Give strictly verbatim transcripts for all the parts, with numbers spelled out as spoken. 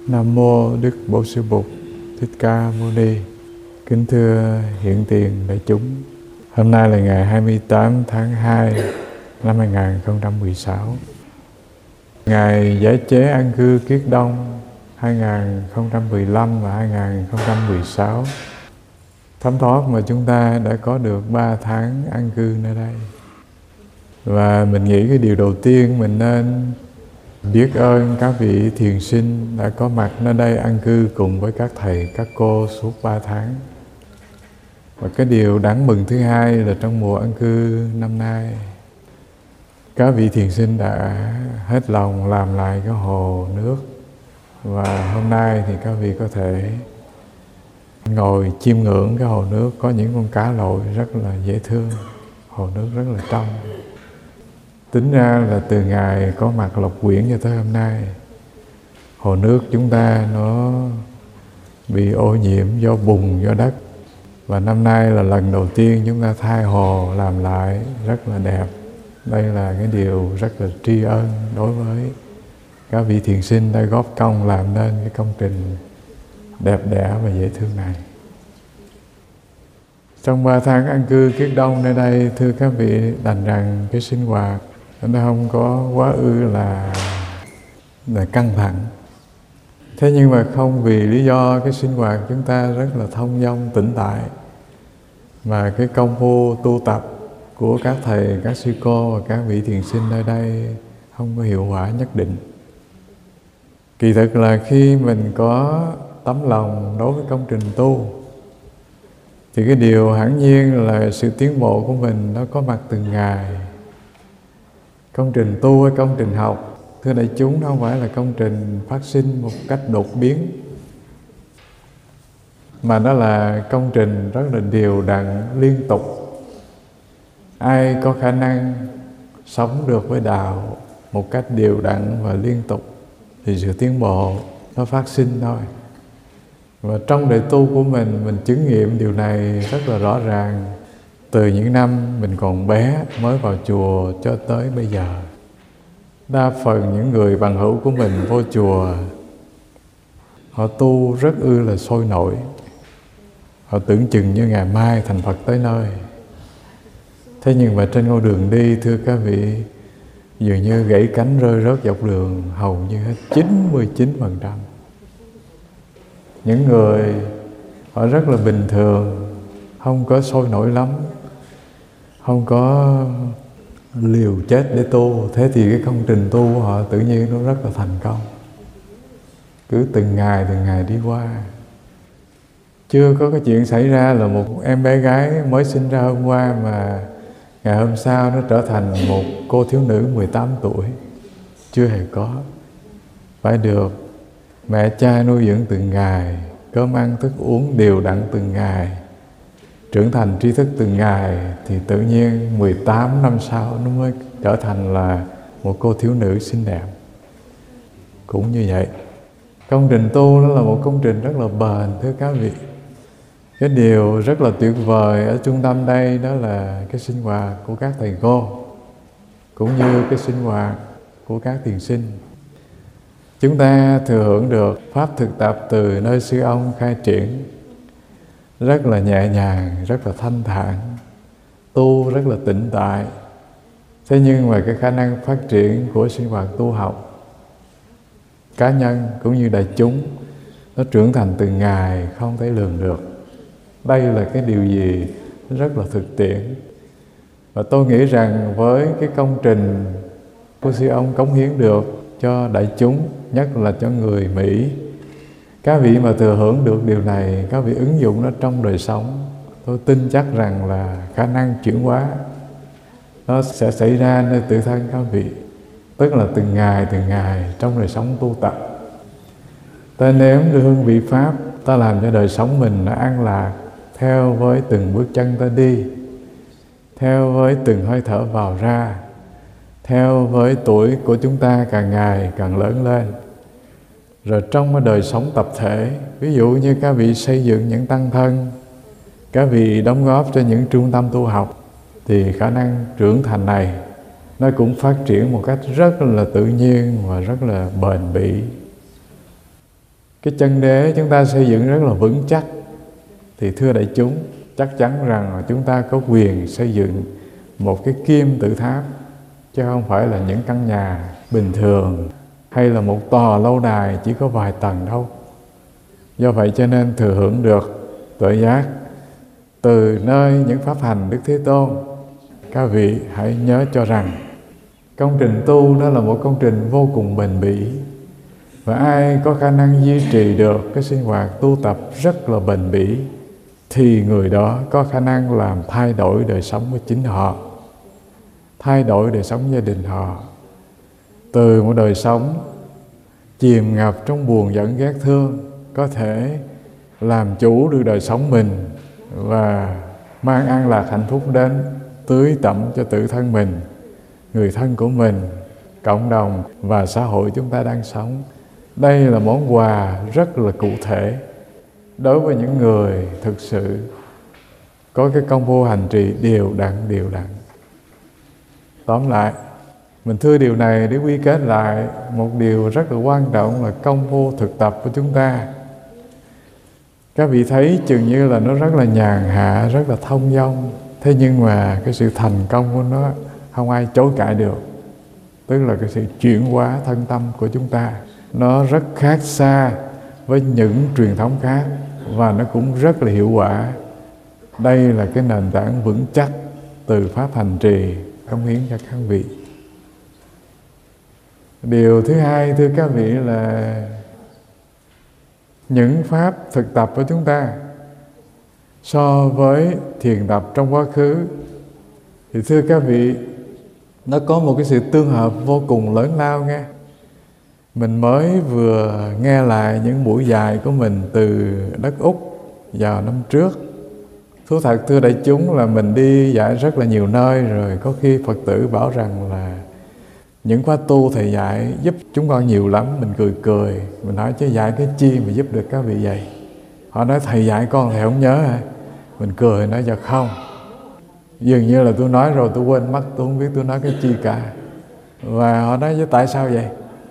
Nam mô Đức Bổn Sư Bụt Thích Ca Mâu Ni. Kính thưa hiện tiền đại chúng, hôm nay là ngày hai mươi tám tháng hai năm hai nghìn không trăm mười sáu, ngày Giải chế an cư Kiết Đông hai nghìn không trăm mười lăm và hai nghìn không trăm mười sáu. Thấm thoát mà chúng ta đã có được ba tháng an cư nơi đây. Và mình nghĩ cái điều đầu tiên mình nên biết ơn các vị thiền sinh đã có mặt nơi đây an cư cùng với các thầy, các cô suốt ba tháng. Và cái điều đáng mừng thứ hai là trong mùa an cư năm nay, các vị thiền sinh đã hết lòng làm lại cái hồ nước. Và hôm nay thì các vị có thể ngồi chiêm ngưỡng cái hồ nước, có những con cá lội rất là dễ thương, hồ nước rất là trong. Tính ra là từ ngày có mặt Lộc Quyển cho tới hôm nay, hồ nước chúng ta nó bị ô nhiễm do bùn, do đất. Và năm nay là lần đầu tiên chúng ta thay hồ làm lại rất là đẹp. Đây là cái điều rất là tri ân đối với các vị thiền sinh đã góp công làm nên cái công trình đẹp đẽ và dễ thương này. Trong ba tháng an cư Kiết Đông nơi đây, thưa các vị, đành rằng cái sinh hoạt nó không có quá ư là, là căng thẳng. Thế nhưng mà không vì lý do cái sinh hoạt chúng ta rất là thông dong tĩnh tại, mà cái công phu tu tập của các thầy, các sư cô và các vị thiền sinh nơi đây không có hiệu quả nhất định. Kỳ thực là khi mình có tấm lòng đối với công trình tu, thì cái điều hiển nhiên là sự tiến bộ của mình nó có mặt từng ngày. Công trình tu hay công trình học, thưa đại chúng, nó không phải là công trình phát sinh một cách đột biến, mà nó là công trình rất là đều đặn, liên tục. Ai có khả năng sống được với đạo một cách đều đặn và liên tục thì sự tiến bộ nó phát sinh thôi. Và trong đời tu của mình, mình chứng nghiệm điều này rất là rõ ràng từ những năm mình còn bé mới vào chùa cho tới bây giờ. Đa phần những người bằng hữu của mình vô chùa, họ tu rất ư là sôi nổi. Họ tưởng chừng như ngày mai thành Phật tới nơi. Thế nhưng mà trên ngôi đường đi, thưa các vị, dường như gãy cánh rơi rớt dọc đường hầu như hết chín mươi chín phần trăm. Những người họ rất là bình thường, không có sôi nổi lắm, không có liều chết để tu. Thế thì cái công trình tu của họ tự nhiên nó rất là thành công. Cứ từng ngày từng ngày đi qua. Chưa có cái chuyện xảy ra là một em bé gái mới sinh ra hôm qua mà ngày hôm sau nó trở thành một cô thiếu nữ mười tám tuổi. Chưa hề có. Phải được mẹ cha nuôi dưỡng từng ngày, cơm ăn thức uống đều đặn từng ngày, trưởng thành tri thức từng ngày, thì tự nhiên mười tám năm sau nó mới trở thành là một cô thiếu nữ xinh đẹp. Cũng như vậy, công trình tu nó là một công trình rất là bền, thưa các vị. Cái điều rất là tuyệt vời ở trung tâm đây đó là cái sinh hoạt của các thầy cô, cũng như cái sinh hoạt của các thiền sinh. Chúng ta thừa hưởng được pháp thực tập từ nơi sư ông khai triển, rất là nhẹ nhàng, rất là thanh thản, tu rất là tĩnh tại. Thế nhưng mà cái khả năng phát triển của sinh hoạt tu học cá nhân cũng như đại chúng, nó trưởng thành từng ngày không thể lường được. Đây là cái điều gì rất là thực tiễn. Và tôi nghĩ rằng với cái công trình của sư ông cống hiến được cho đại chúng, nhất là cho người Mỹ, các vị mà thừa hưởng được điều này, các vị ứng dụng nó trong đời sống, tôi tin chắc rằng là khả năng chuyển hóa nó sẽ xảy ra nơi tự thân các vị. Tức là từng ngày từng ngày trong đời sống tu tập, ta nếm được hương vị pháp, ta làm cho đời sống mình nó an lạc theo với từng bước chân ta đi, theo với từng hơi thở vào ra, theo với tuổi của chúng ta càng ngày càng lớn lên. Rồi trong cái đời sống tập thể, ví dụ như các vị xây dựng những tăng thân, các vị đóng góp cho những trung tâm tu học, thì khả năng trưởng thành này nó cũng phát triển một cách rất là tự nhiên và rất là bền bỉ. cái chân đế chúng ta xây dựng rất là vững chắc, thì thưa đại chúng, chắc chắn rằng là chúng ta có quyền xây dựng một cái kim tự tháp, chứ không phải là những căn nhà bình thường hay là một tòa lâu đài chỉ có vài tầng đâu. Do vậy cho nên thừa hưởng được tuệ giác từ nơi những pháp hành Đức Thế Tôn, các vị hãy nhớ cho rằng công trình tu đó là một công trình vô cùng bền bỉ, và ai có khả năng duy trì được cái sinh hoạt tu tập rất là bền bỉ thì người đó có khả năng làm thay đổi đời sống của chính họ, thay đổi đời sống gia đình họ, từ một đời sống chìm ngập trong buồn giận ghét thương có thể làm chủ được đời sống mình và mang an lạc hạnh phúc đến tưới tẩm cho tự thân mình, người thân của mình, cộng đồng và xã hội chúng ta đang sống. Đây là món quà rất là cụ thể đối với những người thực sự có cái công phu hành trì đều đặn đều đặn. Tóm lại, mình thưa điều này để quy kết lại một điều rất là quan trọng là công phu thực tập của chúng ta. Các vị thấy chừng như là nó rất là nhàn hạ, rất là thông dong, thế nhưng mà cái sự thành công của nó không ai chối cãi được. Tức là cái sự chuyển hóa thân tâm của chúng ta, nó rất khác xa với những truyền thống khác và nó cũng rất là hiệu quả. Đây là cái nền tảng vững chắc từ pháp hành trì cống hiến cho các vị. Điều thứ hai thưa các vị là những pháp thực tập của chúng ta so với thiền tập trong quá khứ thì thưa các vị, nó có một cái sự tương hợp vô cùng lớn lao nghe. Mình mới vừa nghe lại những buổi dạy của mình từ đất Úc vào năm trước. Thú thật thưa đại chúng là mình đi dạy rất là nhiều nơi rồi, có khi Phật tử bảo rằng là những khóa tu thầy dạy giúp chúng con nhiều lắm. Mình cười cười, mình nói chứ dạy cái chi mà giúp được các vị vậy? Họ nói thầy dạy con thầy không nhớ hả? Mình cười nói dạ không, dường như là tôi nói rồi tôi quên mất, tôi không biết tôi nói cái chi cả. Và họ nói chứ tại sao vậy?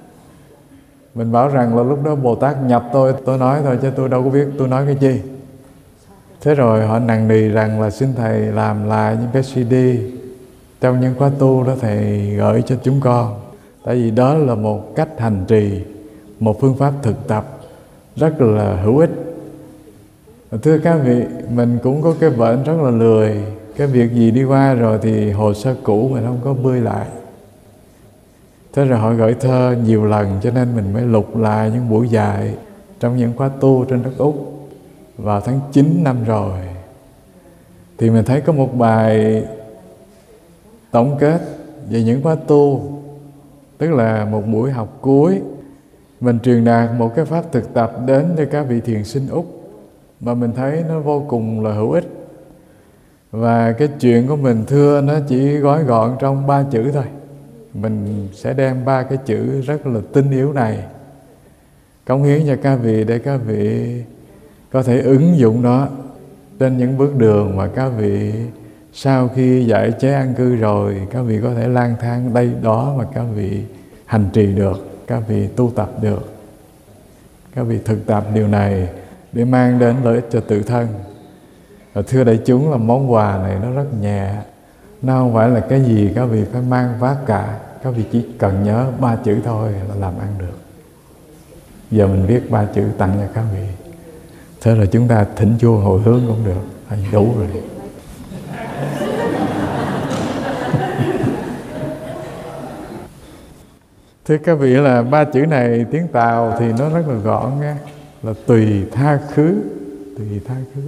Mình bảo rằng là lúc đó Bồ Tát nhập tôi, tôi nói thôi chứ tôi đâu có biết tôi nói cái chi. Thế rồi họ năn nỉ rằng là xin thầy làm lại những cái xê đê trong những khóa tu đó thầy gửi cho chúng con. Tại vì đó là một cách hành trì, một phương pháp thực tập rất là hữu ích. Thưa các vị, mình cũng có cái bệnh rất là lười. Cái việc gì đi qua rồi thì hồ sơ cũ mình không có bươi lại. Thế rồi họ gửi thơ nhiều lần cho nên mình mới lục lại những buổi dạy trong những khóa tu trên đất Úc vào tháng chín năm rồi. Thì mình thấy có một bài tổng kết về những khóa tu, tức là một buổi học cuối mình truyền đạt một cái pháp thực tập đến cho các vị thiền sinh Úc mà mình thấy nó vô cùng là hữu ích. Và cái chuyện của mình thưa nó chỉ gói gọn trong ba chữ thôi. Mình sẽ đem ba cái chữ rất là tinh yếu này cống hiến cho các vị để các vị có thể ứng dụng nó trên những bước đường mà các vị sau khi giải chế an cư rồi, các vị có thể lang thang đây đó mà các vị hành trì được, các vị tu tập được. Các vị thực tập điều này để mang đến lợi ích cho tự thân. Và thưa đại chúng là món quà này nó rất nhẹ, nó không phải là cái gì các vị phải mang vác cả. Các vị chỉ cần nhớ ba chữ thôi là làm ăn được. Giờ mình viết ba chữ tặng cho các vị. Thế là chúng ta thỉnh chuông hồi hướng cũng được, hay đủ rồi. Thưa các vị là ba chữ này tiếng Tàu thì nó rất là gọn nghe, là tùy tha khứ, tùy tha khứ.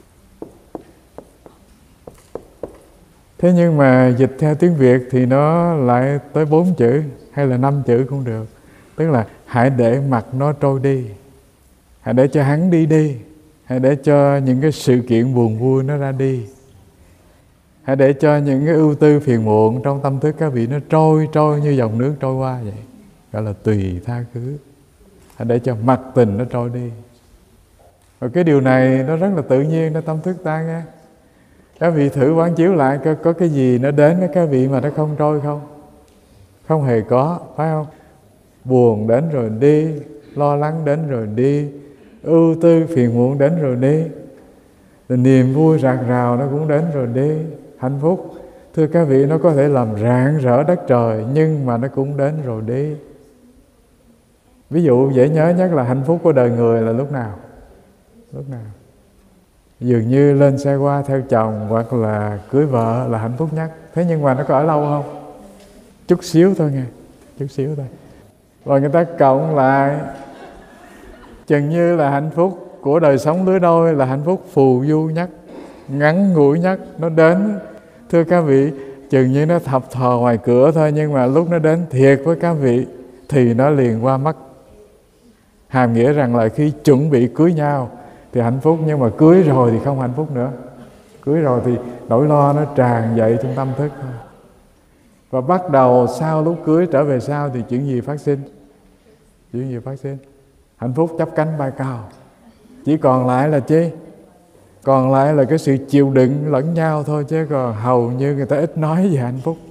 Thế nhưng mà dịch theo tiếng Việt thì nó lại tới bốn chữ hay là năm chữ cũng được. Tức là hãy để mặc nó trôi đi, hãy để cho hắn đi đi, hãy để cho những cái sự kiện buồn vui nó ra đi, hãy để cho những cái ưu tư phiền muộn trong tâm thức các vị nó trôi trôi như dòng nước trôi qua vậy, gọi là tùy tha khứ. Hãy để cho mặc tình nó trôi đi. Và cái điều này nó rất là tự nhiên trong tâm thức ta nghe. Các vị thử quán chiếu lại có, có cái gì nó đến với các vị mà nó không trôi không? Không hề có, phải không? Buồn đến rồi đi, lo lắng đến rồi đi, ưu tư phiền muộn đến rồi đi, rồi niềm vui rạc rào nó cũng đến rồi đi. Hạnh phúc, thưa các vị, nó có thể làm rạng rỡ đất trời, nhưng mà nó cũng đến rồi đi. Ví dụ dễ nhớ nhất là hạnh phúc của đời người là lúc nào? Lúc nào? Dường như lên xe qua theo chồng hoặc là cưới vợ là hạnh phúc nhất. Thế nhưng mà nó có ở lâu không? Chút xíu thôi nghe, chút xíu thôi. Và người ta cộng lại, chừng như là hạnh phúc của đời sống lứa đôi là hạnh phúc phù du nhất, ngắn ngủi nhất. Nó đến, thưa các vị, chừng như nó thập thò ngoài cửa thôi, nhưng mà lúc nó đến thiệt với các vị thì nó liền qua mất. Hàm nghĩa rằng là khi chuẩn bị cưới nhau thì hạnh phúc, nhưng mà cưới rồi thì không hạnh phúc nữa. Cưới rồi thì nỗi lo nó tràn dậy trong tâm thức thôi. Và bắt đầu sau lúc cưới trở về sau thì chuyện gì phát sinh? Chuyện gì phát sinh? Hạnh phúc chắp cánh bay cao. Chỉ còn lại là chi? Còn lại là cái sự chịu đựng lẫn nhau thôi, chứ còn hầu như người ta ít nói về hạnh phúc.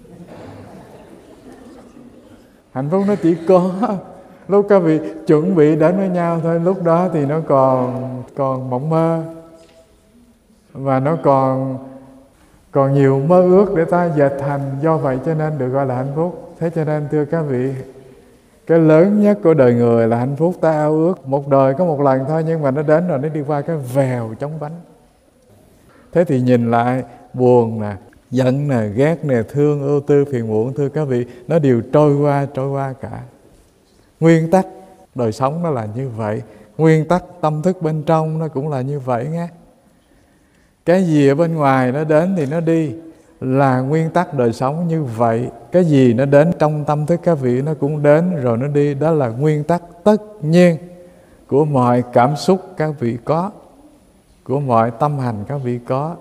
Hạnh phúc nó chỉ có lúc các vị chuẩn bị đến với nhau thôi. Lúc đó thì nó còn còn mộng mơ, và nó còn còn nhiều mơ ước để ta dệt thành. Do vậy cho nên được gọi là hạnh phúc. Thế cho nên thưa các vị, cái lớn nhất của đời người là hạnh phúc ta ao ước. Một đời có một lần thôi, nhưng mà nó đến rồi nó đi qua cái vèo chóng vánh. Thế thì nhìn lại, buồn nè, giận nè, ghét nè, thương, ưu tư, phiền muộn, thưa các vị, nó đều trôi qua, trôi qua cả. Nguyên tắc đời sống nó là như vậy. Nguyên tắc tâm thức bên trong nó cũng là như vậy nghe. Cái gì ở bên ngoài nó đến thì nó đi, là nguyên tắc đời sống như vậy. Cái gì nó đến trong tâm thức các vị nó cũng đến rồi nó đi. Đó là nguyên tắc tất nhiên của mọi cảm xúc các vị có, của mọi tâm hành các vị có.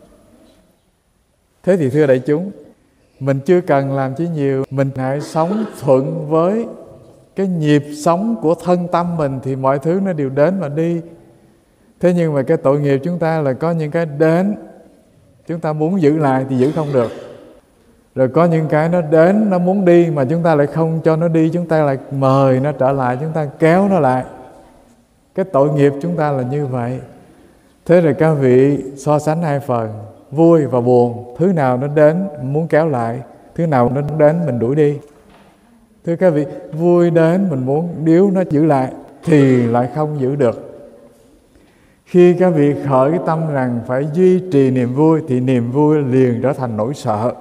Thế thì thưa đại chúng, mình chưa cần làm chi nhiều, mình hãy sống thuận với cái nhịp sống của thân tâm mình thì mọi thứ nó đều đến và đi. Thế nhưng mà cái tội nghiệp chúng ta là có những cái đến, chúng ta muốn giữ lại thì giữ không được. Rồi có những cái nó đến, nó muốn đi mà chúng ta lại không cho nó đi, chúng ta lại mời nó trở lại, chúng ta kéo nó lại. Cái tội nghiệp chúng ta là như vậy. Thế rồi các vị so sánh hai phần, vui và buồn. Thứ nào nó đến muốn kéo lại, thứ nào nó đến mình đuổi đi. Thưa các vị, vui đến mình muốn níu nó giữ lại thì lại không giữ được. Khi các vị khởi cái tâm rằng phải duy trì niềm vui thì niềm vui liền trở thành nỗi sợ,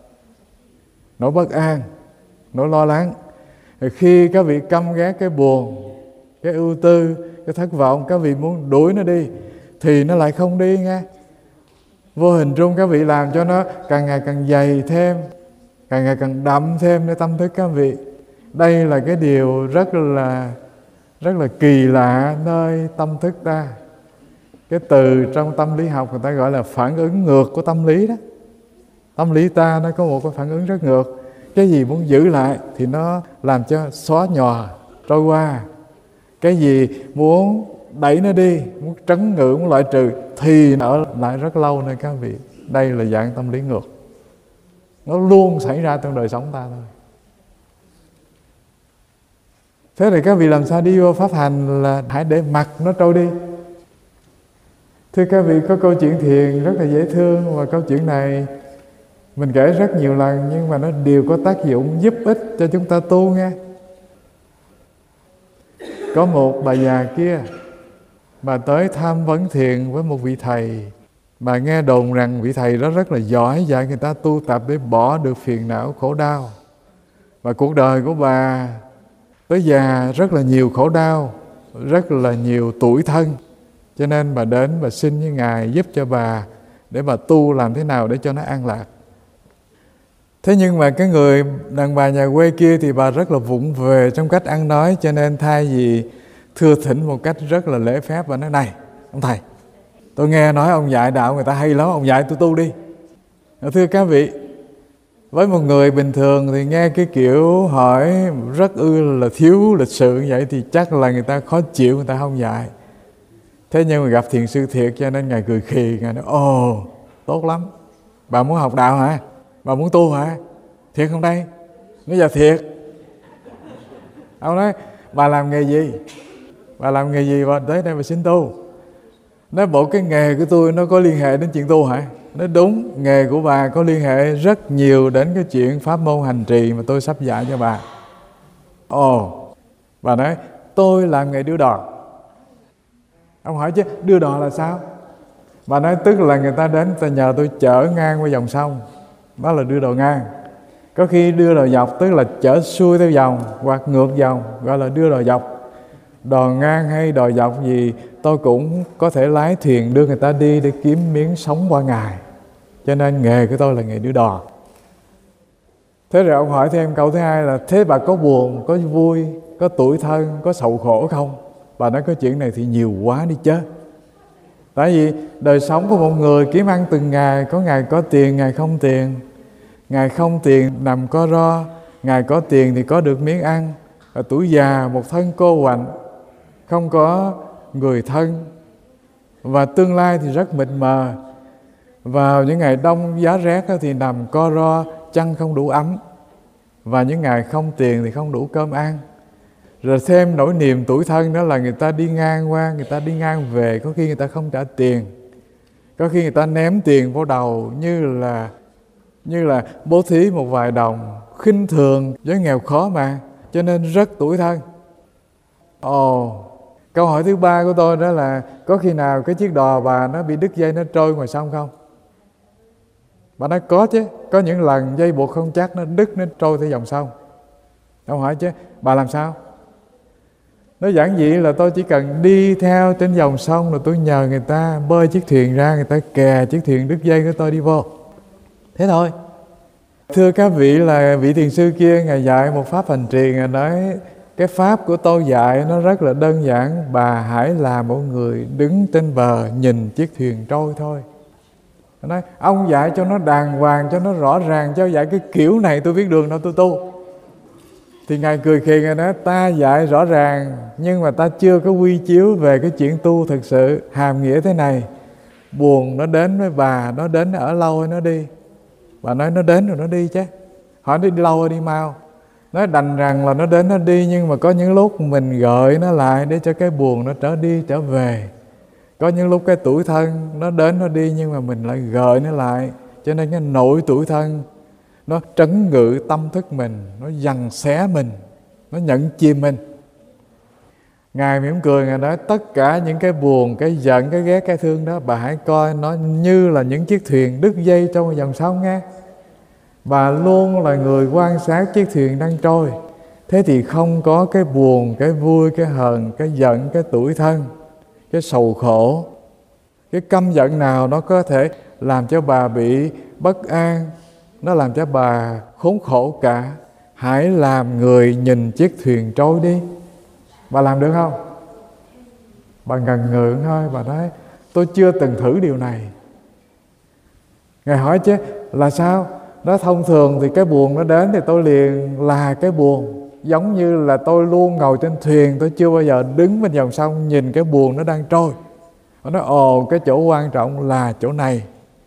nỗi bất an, nỗi lo lắng. Rồi khi các vị căm ghét cái buồn, cái ưu tư, cái thất vọng, các vị muốn đuổi nó đi thì nó lại không đi nghe. Vô hình trung các vị làm cho nó càng ngày càng dày thêm, càng ngày càng đậm thêmในtâm thức các vị. Đây là cái điều rất là rất là kỳ lạ nơi tâm thức ta. Cái từ trong tâm lý học người ta gọi là phản ứng ngược của tâm lý đó. Tâm lý ta nó có một cái phản ứng rất ngược. Cái gì muốn giữ lại thì nó làm cho xóa nhòa, trôi qua. Cái gì muốn đẩy nó đi, muốn trấn ngự, muốn loại trừ thì nó ở lại rất lâu nơi các vị. Đây là dạng tâm lý ngược. Nó luôn xảy ra trong đời sống ta thôi. Thế thì các vị làm sao đi vô pháp hành là hãy để mặc nó trôi đi. Thưa các vị, có câu chuyện thiền rất là dễ thương, và câu chuyện này mình kể rất nhiều lần, nhưng mà nó đều có tác dụng giúp ích cho chúng ta tu nghe. Có một bà già kia, bà tới tham vấn thiền với một vị thầy. Bà nghe đồn rằng vị thầy đó rất là giỏi dạy người ta tu tập để bỏ được phiền não khổ đau. Và cuộc đời của bà tới già rất là nhiều khổ đau, rất là nhiều tủi thân. Cho nên bà đến bà xin với Ngài giúp cho bà để bà tu làm thế nào để cho nó an lạc. Thế nhưng mà cái người đàn bà nhà quê kia thì bà rất là vụng về trong cách ăn nói. Cho nên thay vì thưa thỉnh một cách rất là lễ phép, bà nói: này ông thầy, tôi nghe nói ông dạy đạo người ta hay lắm, ông dạy tôi tu đi. Thưa các vị, với một người bình thường thì nghe cái kiểu hỏi rất ư là thiếu lịch sự như vậy thì chắc là người ta khó chịu, người ta không dạy. Thế nhưng mà gặp thiền sư thiệt cho nên Ngài cười khì, Ngài nói: ồ, tốt lắm, bà muốn học đạo hả? Bà muốn tu hả? Thiệt không đây? Nói: dạ thiệt. Ông nói: bà làm nghề gì? Bà làm nghề gì mà tới đây mà xin tu? Nói bộ cái nghề của tôi nó có liên hệ đến chuyện tu hả? Nói đúng, nghề của bà có liên hệ rất nhiều đến cái chuyện pháp môn hành trì mà tôi sắp dạy cho bà. Ồ, bà nói tôi làm nghề đưa đò. Ông hỏi chứ đưa đò là sao? Bà nói tức là người ta đến, người ta nhờ tôi chở ngang qua dòng sông, đó là đưa đò ngang. Có khi đưa đò dọc tức là chở xuôi theo dòng hoặc ngược dòng, gọi là đưa đò dọc. Đò ngang hay đò dọc gì tôi cũng có thể lái thuyền đưa người ta đi để kiếm miếng sống qua ngày. Cho nên nghề của tôi là nghề đưa đò. Thế rồi ông hỏi thêm câu thứ hai là thế bà có buồn, có vui, có tủi thân, có sầu khổ không? Bà nói cái chuyện này thì nhiều quá đi chứ. Tại vì đời sống của một người kiếm ăn từng ngày, có ngày có tiền, ngày không tiền. Ngày không tiền nằm co ro, ngày có tiền thì có được miếng ăn. Ở tuổi già một thân cô quạnh, không có người thân, và tương lai thì rất mịt mờ. Vào những ngày đông giá rét thì nằm co ro, chăn không đủ ấm. Và những ngày không tiền thì không đủ cơm ăn. Rồi thêm nỗi niềm tủi thân đó là người ta đi ngang qua, người ta đi ngang về, có khi người ta không trả tiền, có khi người ta ném tiền vào đầu như là như là bố thí một vài đồng, khinh thường với nghèo khó mà, cho nên rất tủi thân. Ồ, câu hỏi thứ ba của tôi đó là có khi nào cái chiếc đò bà nó bị đứt dây, nó trôi ngoài sông không? Bà nói có chứ, có những lần dây buộc không chắc, nó đứt, nó trôi theo dòng sông. Ông hỏi chứ bà làm sao? Nó giản dị là tôi chỉ cần đi theo trên dòng sông, rồi tôi nhờ người ta bơi chiếc thuyền ra, người ta kè chiếc thuyền đứt dây của tôi đi vô. Thế thôi. Thưa các vị, là vị thiền sư kia ngài dạy một pháp hành trì, ngài nói cái pháp của tôi dạy nó rất là đơn giản, bà hãy là một người đứng trên bờ nhìn chiếc thuyền trôi thôi. Ngài nói ông dạy cho nó đàng hoàng, cho nó rõ ràng, cho dạy cái kiểu này tôi biết đường đâu tôi tu. Thì ngài cười khì, ngài nói ta dạy rõ ràng nhưng mà ta chưa có quy chiếu về cái chuyện tu thực sự. Hàm nghĩa thế này, buồn nó đến với bà, nó đến nó ở lâu hay nó đi? Bà nói nó đến rồi nó đi chứ. Hỏi nó đi lâu hay đi mau? Nói đành rằng là nó đến nó đi, nhưng mà có những lúc mình gợi nó lại để cho cái buồn nó trở đi trở về. Có những lúc cái tủi thân nó đến nó đi, nhưng mà mình lại gợi nó lại, cho nên cái nỗi tủi thân nó trấn ngự tâm thức mình, nó giằng xé mình, nó nhận chìm mình. Ngài mỉm cười, Ngài nói tất cả những cái buồn, cái giận, cái ghét, cái thương đó, bà hãy coi nó như là những chiếc thuyền đứt dây trong dòng sông nghe. Bà luôn là người quan sát chiếc thuyền đang trôi. Thế thì không có cái buồn, cái vui, cái hờn, cái giận, cái tủi thân, cái sầu khổ, cái căm giận nào nó có thể làm cho bà bị bất an, nó làm cho bà khốn khổ cả. Hãy làm người nhìn chiếc thuyền trôi đi. Bà làm được không? Bà ngần ngừ thôi, bà nói tôi chưa từng thử điều này. Ngài hỏi chứ là sao? Nó thông thường thì cái buồn nó đến thì tôi liền là cái buồn. Giống như là tôi luôn ngồi trên thuyền, tôi chưa bao giờ đứng bên dòng sông nhìn cái buồn nó đang trôi. Nó nói ồ, cái chỗ quan trọng là chỗ này.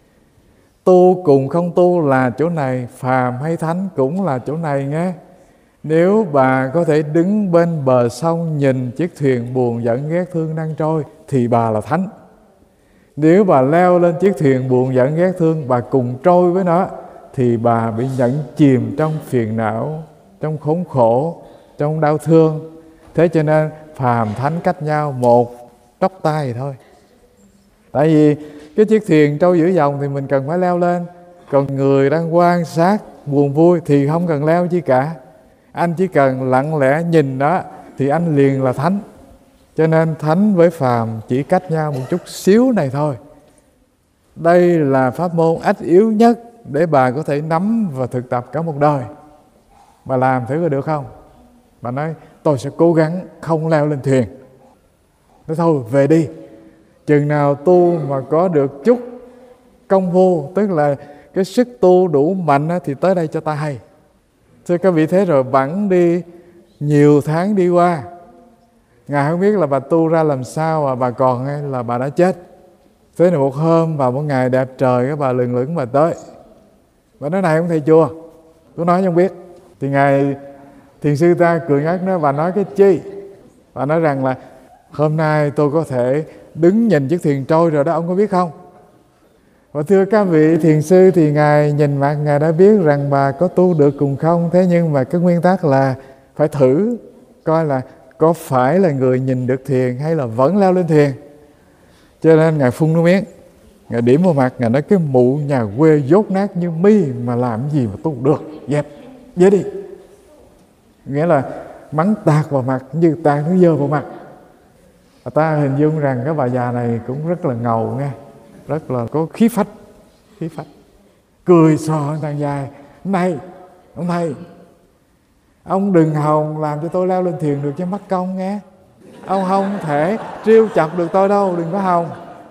Tu cùng không tu là chỗ này, phàm hay thánh cũng là chỗ này nghe. Nếu bà có thể đứng bên bờ sông nhìn chiếc thuyền buồn giận ghét thương đang trôi thì bà là thánh. Nếu bà leo lên chiếc thuyền buồn giận ghét thương, bà cùng trôi với nó, thì bà bị nhẫn chìm trong phiền não, trong khốn khổ, trong đau thương. Thế cho nên phàm thánh cách nhau một tóc tai thôi. Tại vì cái chiếc thuyền trôi giữa dòng thì mình cần phải leo lên. Còn người đang quan sát buồn vui thì không cần leo chi cả. Anh chỉ cần lặng lẽ nhìn đó thì anh liền là thánh. Cho nên thánh với phàm chỉ cách nhau một chút xíu này thôi. Đây là pháp môn ách yếu nhất để bà có thể nắm và thực tập cả một đời. Bà làm thử có được không? Bà nói tôi sẽ cố gắng không leo lên thuyền. Nói thôi về đi. Chừng nào tu mà có được chút công phu, tức là cái sức tu đủ mạnh thì tới đây cho ta hay. Thưa các vị, thế rồi bẵng đi nhiều tháng đi qua, Ngài không biết là bà tu ra làm sao mà bà còn hay là bà đã chết. Thế này một hôm vào một ngày đẹp trời, các bà lừng lững bà tới. Bà nói này ông thầy chùa, tôi nói không biết. Thì Ngài thiền sư ta cười ngắt nói, bà nói cái chi? Và nói rằng là hôm nay tôi có thể đứng nhìn chiếc thuyền trôi rồi đó, ông có biết không? Và thưa các vị thiền sư thì Ngài nhìn mặt Ngài đã biết rằng bà có tu được cùng không. Thế nhưng mà cái nguyên tắc là phải thử coi là có phải là người nhìn được thuyền hay là vẫn leo lên thuyền. Cho nên Ngài phun nước miếng, Ngài điểm vào mặt, Ngài nói cái mụ nhà quê dốt nát như mi mà làm gì mà tu được, dẹp, về đi. Nghĩa là mắng tạt vào mặt như tạt nước dơ vào mặt. Và ta hình dung rằng cái bà già này cũng rất là ngầu nghe, rất là có khí phách, khí phách. Cười sò thằng dài, này, ông thầy, ông đừng hòng làm cho tôi leo lên thuyền được cho mắc công nghe. Ông không thể trêu chọc được tôi đâu, đừng có hòng.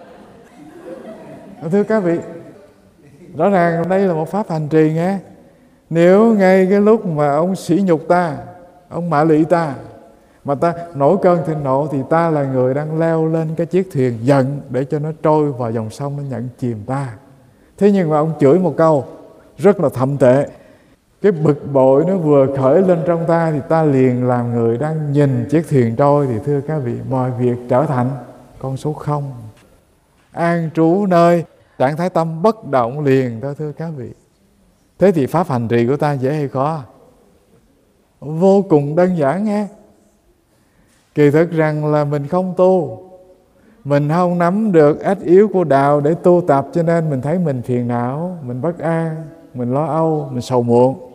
Thưa các vị, rõ ràng đây là một pháp hành trì nghe. Nếu ngay cái lúc mà ông sỉ nhục ta, ông mạ lị ta, mà ta nổi cơn thịnh nộ, thì ta là người đang leo lên cái chiếc thuyền giận để cho nó trôi vào dòng sông, nó nhận chìm ta. Thế nhưng mà ông chửi một câu rất là thậm tệ, cái bực bội nó vừa khởi lên trong ta, thì ta liền làm người đang nhìn chiếc thuyền trôi. Thì thưa các vị, mọi việc trở thành con số không, an trú nơi trạng thái tâm bất động liền đó thưa các vị. Thế thì pháp hành trì của ta dễ hay khó? Vô cùng đơn giản nghe. Kỳ thực rằng là mình không tu, mình không nắm được ách yếu của đạo để tu tập, cho nên mình thấy mình phiền não, mình bất an, mình lo âu, mình sầu muộn.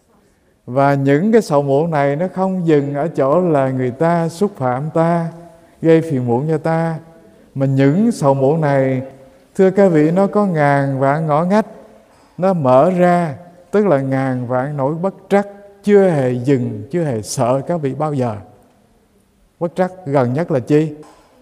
Và những cái sầu muộn này nó không dừng ở chỗ là người ta xúc phạm ta, gây phiền muộn cho ta, mà những sầu muộn này, thưa các vị, nó có ngàn vạn ngõ ngách, nó mở ra, tức là ngàn vạn nỗi bất trắc, chưa hề dừng, chưa hề sợ các vị bao giờ. Bất trắc gần nhất là chi?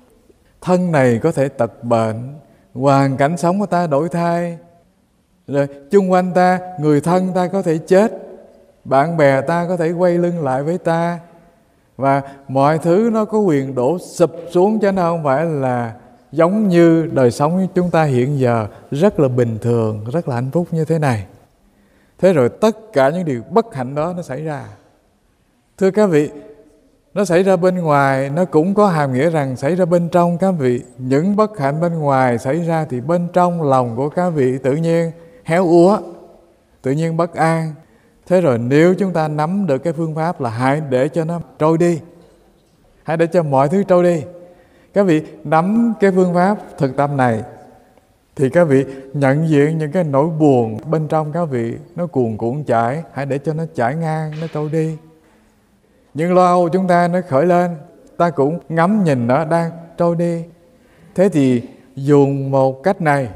Thân này có thể tật bệnh, hoàn cảnh sống của ta đổi thay, rồi chung quanh ta, người thân ta có thể chết, bạn bè ta có thể quay lưng lại với ta, và mọi thứ nó có quyền đổ sụp xuống, chứ nó không phải là giống như đời sống của chúng ta hiện giờ rất là bình thường, rất là hạnh phúc như thế này. Thế rồi tất cả những điều bất hạnh đó nó xảy ra. Thưa các vị, nó xảy ra bên ngoài, nó cũng có hàm nghĩa rằng xảy ra bên trong các vị. Những bất hạnh bên ngoài xảy ra thì bên trong lòng của các vị tự nhiên héo úa, tự nhiên bất an. Thế rồi nếu chúng ta nắm được cái phương pháp là hãy để cho nó trôi đi, hãy để cho mọi thứ trôi đi. Các vị nắm cái phương pháp thực tập này thì các vị nhận diện những cái nỗi buồn bên trong các vị nó cuồn cuộn chảy, hãy để cho nó chảy ngang, nó trôi đi. Những lo âu chúng ta nó khởi lên, ta cũng ngắm nhìn nó đang trôi đi. Thế thì dùng một cách này,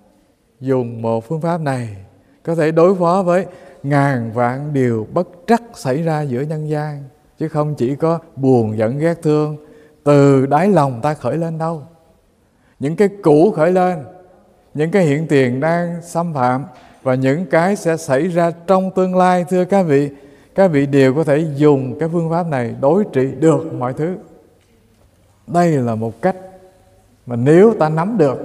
dùng một phương pháp này có thể đối phó với ngàn vạn điều bất trắc xảy ra giữa nhân gian, chứ không chỉ có buồn giận ghét thương từ đáy lòng ta khởi lên đâu. Những cái cũ khởi lên, những cái hiện tiền đang xâm phạm, và những cái sẽ xảy ra trong tương lai, thưa các vị, các vị đều có thể dùng cái phương pháp này đối trị được mọi thứ. Đây là một cách mà nếu ta nắm được,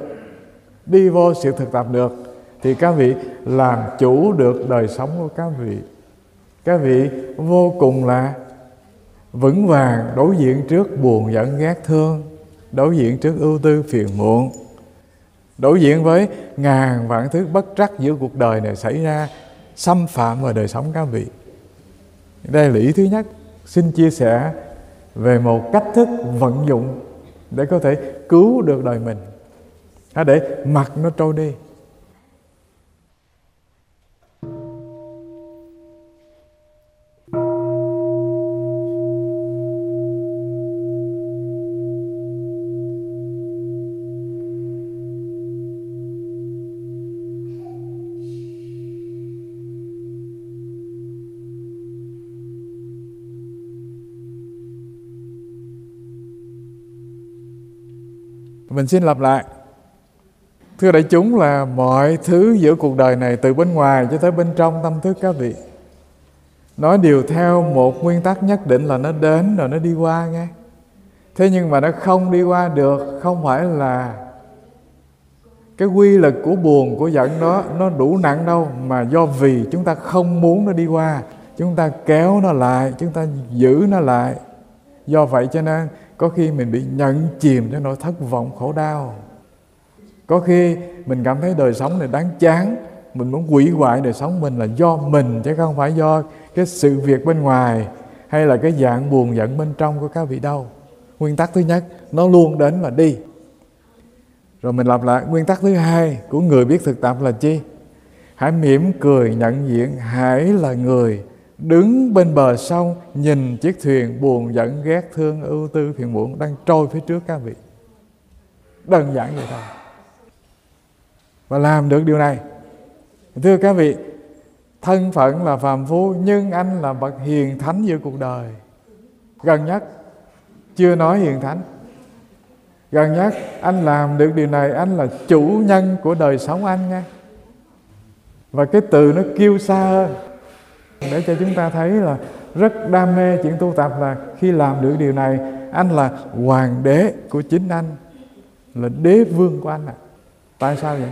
đi vô sự thực tập được, thì các vị làm chủ được đời sống của các vị. Các vị vô cùng là vững vàng đối diện trước buồn giận ghét thương, đối diện trước ưu tư phiền muộn, đối diện với ngàn vạn thứ bất trắc giữa cuộc đời này xảy ra xâm phạm vào đời sống các vị. Đây là ý thứ nhất, xin chia sẻ về một cách thức vận dụng để có thể cứu được đời mình, để mặc nó trôi đi. Mình xin lặp lại. Thưa đại chúng, là mọi thứ giữa cuộc đời này, từ bên ngoài cho tới bên trong tâm thức các vị, nó đều theo một nguyên tắc nhất định là nó đến rồi nó đi qua nghe. Thế nhưng mà nó không đi qua được, không phải là cái quy lực của buồn, của giận đó nó đủ nặng đâu, mà do vì chúng ta không muốn nó đi qua, chúng ta kéo nó lại, chúng ta giữ nó lại, Do vậy cho nên có khi mình bị nhận chìm trong nỗi thất vọng khổ đau. Có khi mình cảm thấy đời sống này đáng chán, mình muốn hủy hoại đời sống mình là do mình, chứ không phải do cái sự việc bên ngoài hay là cái dạng buồn giận bên trong của các vị đâu. Nguyên tắc thứ nhất, nó luôn đến và đi. Rồi mình lặp lại, nguyên tắc thứ hai của người biết thực tập là chi? Hãy mỉm cười nhận diện, hãy là người đứng bên bờ sông, nhìn chiếc thuyền buồn giận ghét thương ưu tư phiền muộn đang trôi phía trước các vị. Đơn giản vậy thôi. Và làm được điều này, thưa các vị, thân phận là phàm phu nhưng anh là bậc hiền thánh giữa cuộc đời. Gần nhất, chưa nói hiền thánh, gần nhất anh làm được điều này, anh là chủ nhân của đời sống anh nha. Và cái từ nó kêu xa hơn, để cho chúng ta thấy là rất đam mê chuyện tu tập, là khi làm được điều này, anh là hoàng đế của chính anh, là đế vương của anh ạ. À. Tại sao vậy?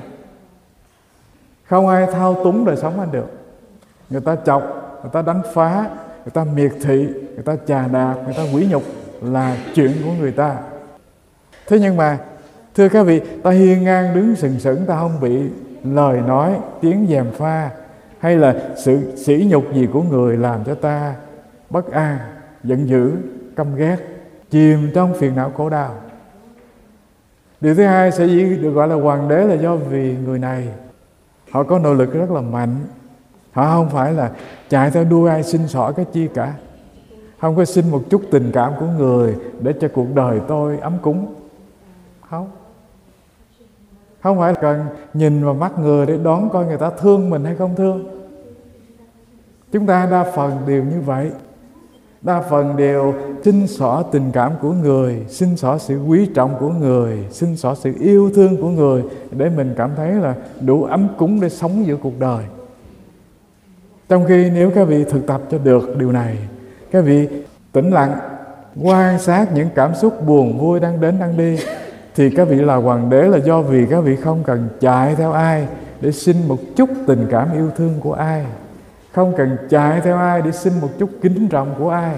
Không ai thao túng đời sống anh được. Người ta chọc, người ta đánh phá, người ta miệt thị, người ta chà đạp, người ta quỷ nhục là chuyện của người ta. Thế nhưng mà thưa các vị, ta hiên ngang đứng sừng sững, ta không bị lời nói, tiếng gièm pha hay là sự sỉ nhục gì của người làm cho ta bất an, giận dữ, căm ghét, chìm trong phiền não khổ đau. Điều thứ hai sẽ được gọi là hoàng đế là do vì người này họ có nội lực rất là mạnh. Họ không phải là chạy theo đuôi ai xin xỏ cái chi cả. Không có xin một chút tình cảm của người để cho cuộc đời tôi ấm cúng. Không. Không phải cần nhìn vào mắt người để đoán coi người ta thương mình hay không thương. Chúng ta đa phần đều như vậy. Đa phần đều xin xỏ tình cảm của người, xin xỏ sự quý trọng của người, xin xỏ sự yêu thương của người để mình cảm thấy là đủ ấm cúng để sống giữa cuộc đời. Trong khi nếu các vị thực tập cho được điều này, các vị tĩnh lặng, quan sát những cảm xúc buồn vui đang đến đang đi, thì các vị là hoàng đế là do vì các vị không cần chạy theo ai để xin một chút tình cảm yêu thương của ai, không cần chạy theo ai để xin một chút kính trọng của ai.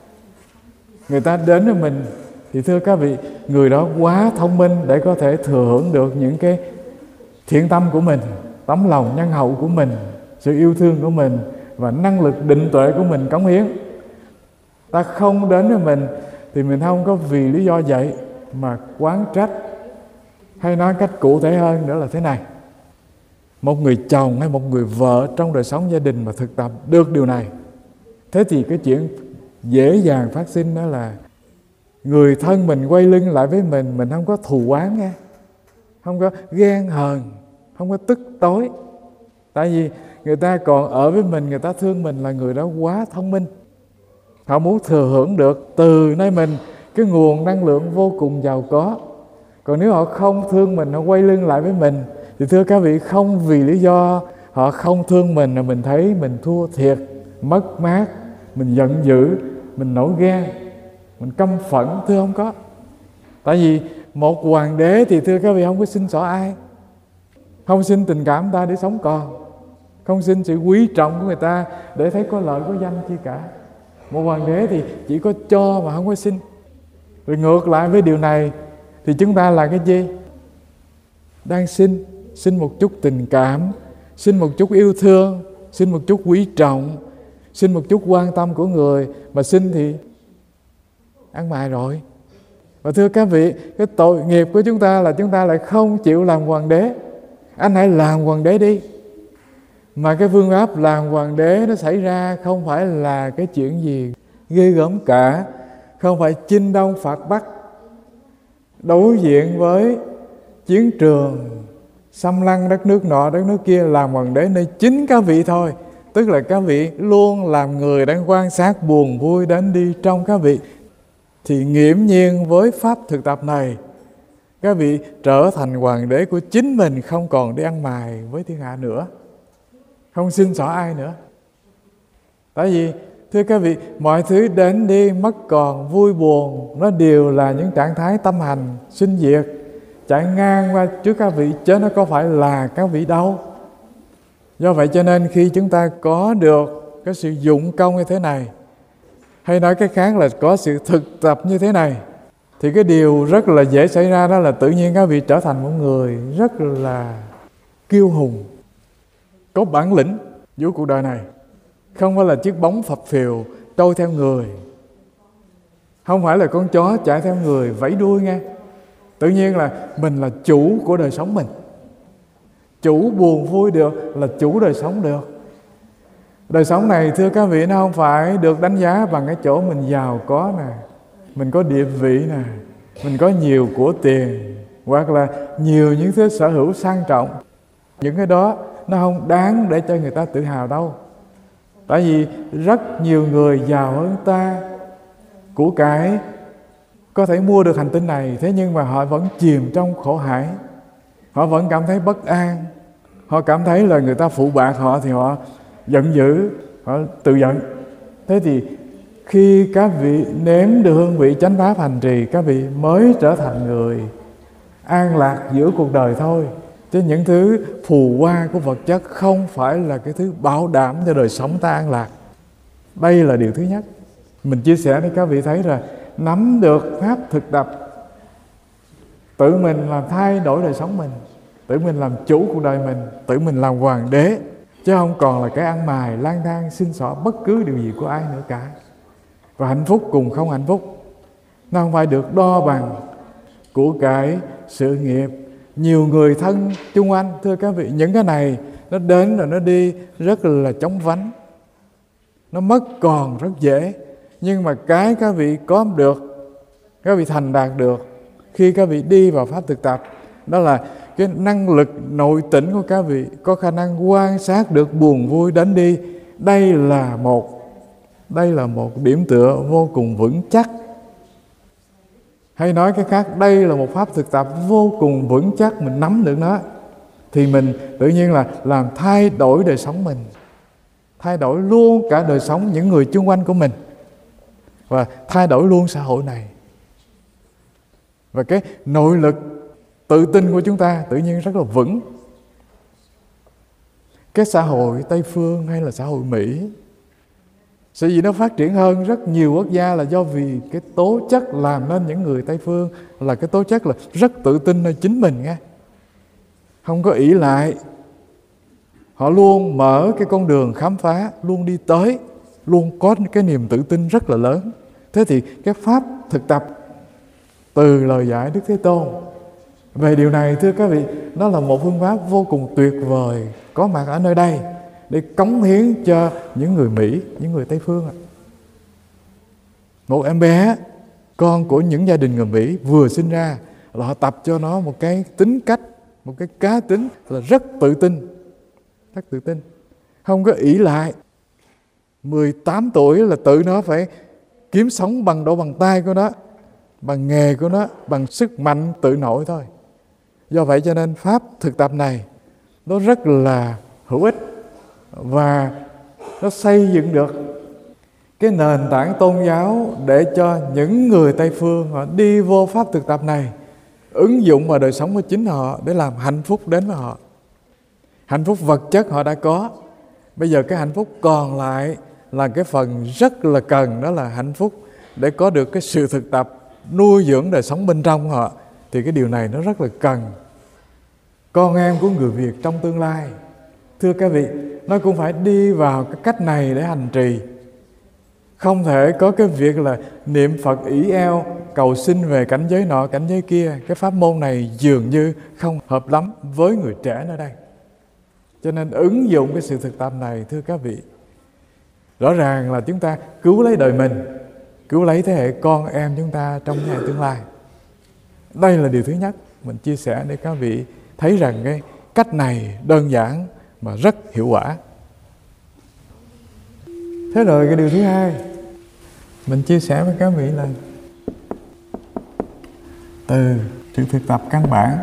Người ta đến với mình thì thưa các vị, người đó quá thông minh để có thể thừa hưởng được những cái thiện tâm của mình, tấm lòng nhân hậu của mình, sự yêu thương của mình và năng lực định tuệ của mình cống hiến. Ta không đến với mình thì mình không có vì lý do vậy mà oán trách. Hay nói cách cụ thể hơn nữa là thế này: một người chồng hay một người vợ trong đời sống gia đình mà thực tập được điều này, thế thì cái chuyện dễ dàng phát sinh đó là người thân mình quay lưng lại với mình, mình không có thù oán nghe, không có ghen hờn, không có tức tối. Tại vì người ta còn ở với mình, người ta thương mình là người đó quá thông minh. Họ muốn thừa hưởng được từ nơi mình cái nguồn năng lượng vô cùng giàu có. Còn nếu họ không thương mình, họ quay lưng lại với mình, thì thưa các vị, không vì lý do họ không thương mình là mình thấy mình thua thiệt, mất mát, mình giận dữ, mình nổi ghen, mình căm phẫn. Thưa không có. Tại vì một hoàng đế thì thưa các vị không có xin xỏ ai, không xin tình cảm ta để sống còn, không xin sự quý trọng của người ta để thấy có lợi có danh chi cả. Một hoàng đế thì chỉ có cho mà không có xin. Rồi ngược lại với điều này thì chúng ta là cái gì? Đang xin, xin một chút tình cảm, xin một chút yêu thương, xin một chút quý trọng, xin một chút quan tâm của người. Mà xin thì ăn mài rồi. Và thưa các vị, cái tội nghiệp của chúng ta là chúng ta lại không chịu làm hoàng đế. Anh hãy làm hoàng đế đi. Mà cái phương pháp làm hoàng đế nó xảy ra không phải là cái chuyện gì ghê gớm cả. Không phải chinh đông phạt bắc, đối diện với chiến trường xâm lăng đất nước nọ đất nước kia, làm hoàng đế nơi chính các vị thôi. Tức là các vị luôn làm người đang quan sát buồn vui đến đi trong các vị. Thì nghiễm nhiên với pháp thực tập này, các vị trở thành hoàng đế của chính mình, không còn đi ăn mài với thiên hạ nữa, không xin xỏ ai nữa. Tại vì thưa các vị, mọi thứ đến đi mất còn, vui buồn, nó đều là những trạng thái tâm hành sinh diệt, chạy ngang qua trước các vị, chứ nó có phải là các vị đâu. Do vậy cho nên khi chúng ta có được cái sự dụng công như thế này, Hay nói cách khác là có sự thực tập như thế này, thì cái điều rất là dễ xảy ra đó là tự nhiên các vị trở thành một người rất là kiêu hùng, có bản lĩnh giữa cuộc đời này. Không phải là chiếc bóng phập phìu trôi theo người, không phải là con chó chạy theo người vẫy đuôi nghe. Tự nhiên là mình là chủ của đời sống mình. Chủ buồn vui được là chủ đời sống được. Đời sống này thưa các vị, nó không phải được đánh giá bằng cái chỗ mình giàu có nè, mình có địa vị nè, mình có nhiều của tiền, hoặc là nhiều những thứ sở hữu sang trọng. Những cái đó nó không đáng để cho người ta tự hào đâu. Tại vì rất nhiều người giàu hơn ta, của cải có thể mua được hành tinh này, thế nhưng mà họ vẫn chìm trong khổ hải. Họ vẫn cảm thấy bất an. Họ cảm thấy là người ta phụ bạc họ thì họ giận dữ, họ tự giận. Thế thì khi các vị nếm được hương vị chánh pháp hành trì, các vị mới trở thành người an lạc giữa cuộc đời thôi. Chứ những thứ phù hoa của vật chất không phải là cái thứ bảo đảm cho đời sống ta an lạc. Đây là điều thứ nhất. Mình chia sẻ để các vị thấy là nắm được pháp thực tập, tự mình làm thay đổi đời sống mình, tự mình làm chủ cuộc đời mình, tự mình làm hoàng đế, chứ không còn là cái ăn mài lang thang xin xỏ bất cứ điều gì của ai nữa cả. Và hạnh phúc cùng không hạnh phúc, nó không phải được đo bằng của cải, sự nghiệp, nhiều người thân chung quanh. Thưa các vị, những cái này nó đến rồi nó đi rất là chóng vánh, nó mất còn rất dễ. Nhưng mà cái các vị có được, các vị thành đạt được khi các vị đi vào pháp thực tập, đó là cái năng lực nội tỉnh của các vị có khả năng quan sát được buồn vui đến đi. Đây là một đây là một điểm tựa vô cùng vững chắc. Hay nói cái khác, đây là một pháp thực tập vô cùng vững chắc. Mình nắm được nó thì mình tự nhiên là làm thay đổi đời sống mình, thay đổi luôn cả đời sống những người chung quanh của mình, và thay đổi luôn xã hội này. Và cái nội lực tự tin của chúng ta tự nhiên rất là vững. Cái xã hội Tây Phương hay là xã hội Mỹ, sở dĩ nó phát triển hơn rất nhiều quốc gia là do vì cái tố chất làm nên những người Tây Phương là cái tố chất là rất tự tin nơi chính mình nghe. Không có ỷ lại. Họ luôn mở cái con đường khám phá, luôn đi tới, luôn có cái niềm tự tin rất là lớn. Thế thì cái pháp thực tập từ lời dạy Đức Thế Tôn về điều này, thưa các vị, nó là một phương pháp vô cùng tuyệt vời có mặt ở nơi đây để cống hiến cho những người Mỹ, những người Tây Phương. Một em bé, con của những gia đình người Mỹ vừa sinh ra là họ tập cho nó một cái tính cách, một cái cá tính là rất tự tin, rất tự tin, không có ỷ lại. mười tám tuổi là tự nó phải kiếm sống bằng đôi bàn tay của nó, bằng nghề của nó, bằng sức mạnh tự nội thôi. Do vậy cho nên pháp thực tập này nó rất là hữu ích, và nó xây dựng được cái nền tảng tôn giáo để cho những người Tây Phương họ đi vô pháp thực tập này, ứng dụng vào đời sống của chính họ để làm hạnh phúc đến với họ. Hạnh phúc vật chất họ đã có, bây giờ cái hạnh phúc còn lại là cái phần rất là cần, đó là hạnh phúc để có được cái sự thực tập nuôi dưỡng đời sống bên trong họ. Thì cái điều này nó rất là cần. Con em của người Việt trong tương lai, thưa các vị, nó cũng phải đi vào cái cách này để hành trì. Không thể có cái việc là niệm Phật ỷ eo, cầu xin về cảnh giới nọ, cảnh giới kia. Cái pháp môn này dường như không hợp lắm với người trẻ nơi đây. Cho nên ứng dụng cái sự thực tập này, thưa các vị, rõ ràng là chúng ta cứu lấy đời mình, cứu lấy thế hệ con em chúng ta trong thế hệ tương lai. Đây là điều thứ nhất mình chia sẻ để các vị thấy rằng cái cách này đơn giản mà rất hiệu quả. Thế rồi cái điều thứ hai mình chia sẻ với các vị là từ sự thực tập căn bản.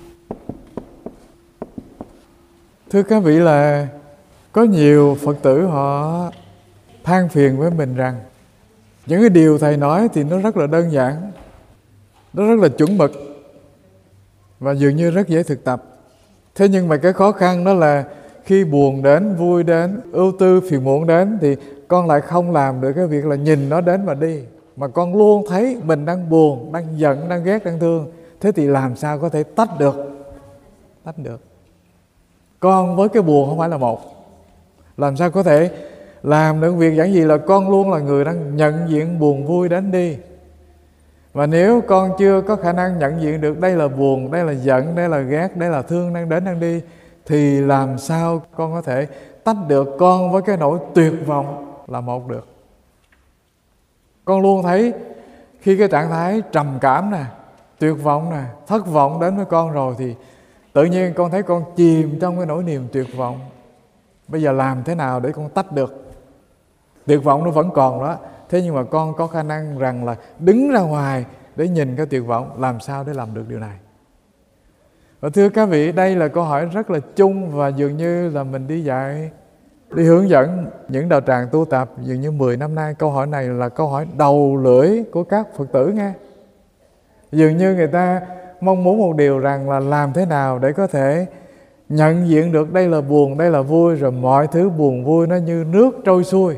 Thưa các vị, là có nhiều Phật tử họ than phiền với mình rằng những cái điều Thầy nói thì nó rất là đơn giản, nó rất là chuẩn mực và dường như rất dễ thực tập. Thế nhưng mà cái khó khăn đó là khi buồn đến, vui đến, ưu tư, phiền muộn đến thì con lại không làm được cái việc là nhìn nó đến và đi, mà con luôn thấy mình đang buồn, đang giận, đang ghét, đang thương. Thế thì làm sao có thể tách được? Tách được. Con với cái buồn không phải là một. Làm sao có thể làm được việc giản dị là con luôn là người đang nhận diện buồn vui đến đi. Và nếu con chưa có khả năng nhận diện được đây là buồn, đây là giận, đây là ghét, đây là thương đang đến đang đi, thì làm sao con có thể tách được con với cái nỗi tuyệt vọng là một được. Con luôn thấy khi cái trạng thái trầm cảm nè, tuyệt vọng nè, thất vọng đến với con rồi thì tự nhiên con thấy con chìm trong cái nỗi niềm tuyệt vọng. Bây giờ làm thế nào để con tách được? Tuyệt vọng nó vẫn còn đó, thế nhưng mà con có khả năng rằng là đứng ra ngoài để nhìn cái tuyệt vọng. Làm sao để làm được điều này? Và thưa các vị, đây là câu hỏi rất là chung, và dường như là mình đi dạy, đi hướng dẫn những đạo tràng tu tập dường như mười năm nay, câu hỏi này là câu hỏi đầu lưỡi của các Phật tử nghe. Dường như người ta mong muốn một điều rằng là làm thế nào để có thể nhận diện được đây là buồn, đây là vui, rồi mọi thứ buồn vui nó như nước trôi xuôi.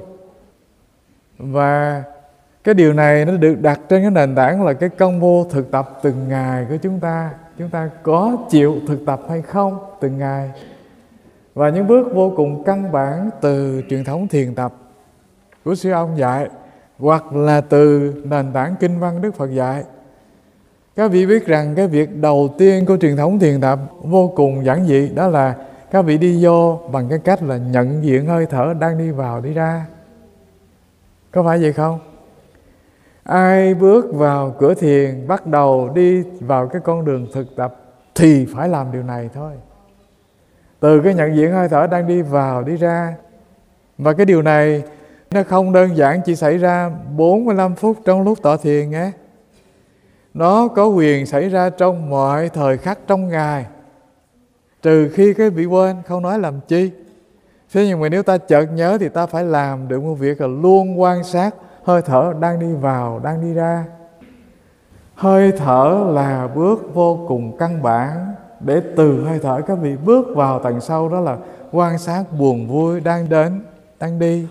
Và cái điều này nó được đặt trên cái nền tảng là cái công vô thực tập từng ngày của chúng ta. Chúng ta có chịu thực tập hay không từng ngày. Và những bước vô cùng căn bản từ truyền thống thiền tập của sư ông dạy, hoặc là từ nền tảng kinh văn Đức Phật dạy. Các vị biết rằng cái việc đầu tiên của truyền thống thiền tập vô cùng giản dị, đó là các vị đi vô bằng cái cách là nhận diện hơi thở đang đi vào đi ra. Có phải vậy không? Ai bước vào cửa thiền, bắt đầu đi vào cái con đường thực tập thì phải làm điều này thôi. Từ cái nhận diện hơi thở đang đi vào đi ra. Và cái điều này nó không đơn giản chỉ xảy ra bốn mươi lăm phút trong lúc tọa thiền nhé. Nó có quyền xảy ra trong mọi thời khắc trong ngày, trừ khi cái bị quên, không nói làm chi. Thế nhưng mà nếu ta chợt nhớ thì ta phải làm được một việc là luôn quan sát hơi thở đang đi vào, đang đi ra. Hơi thở là bước vô cùng căn bản để từ hơi thở các vị bước vào tầng sâu, đó là quan sát buồn vui đang đến, đang đi.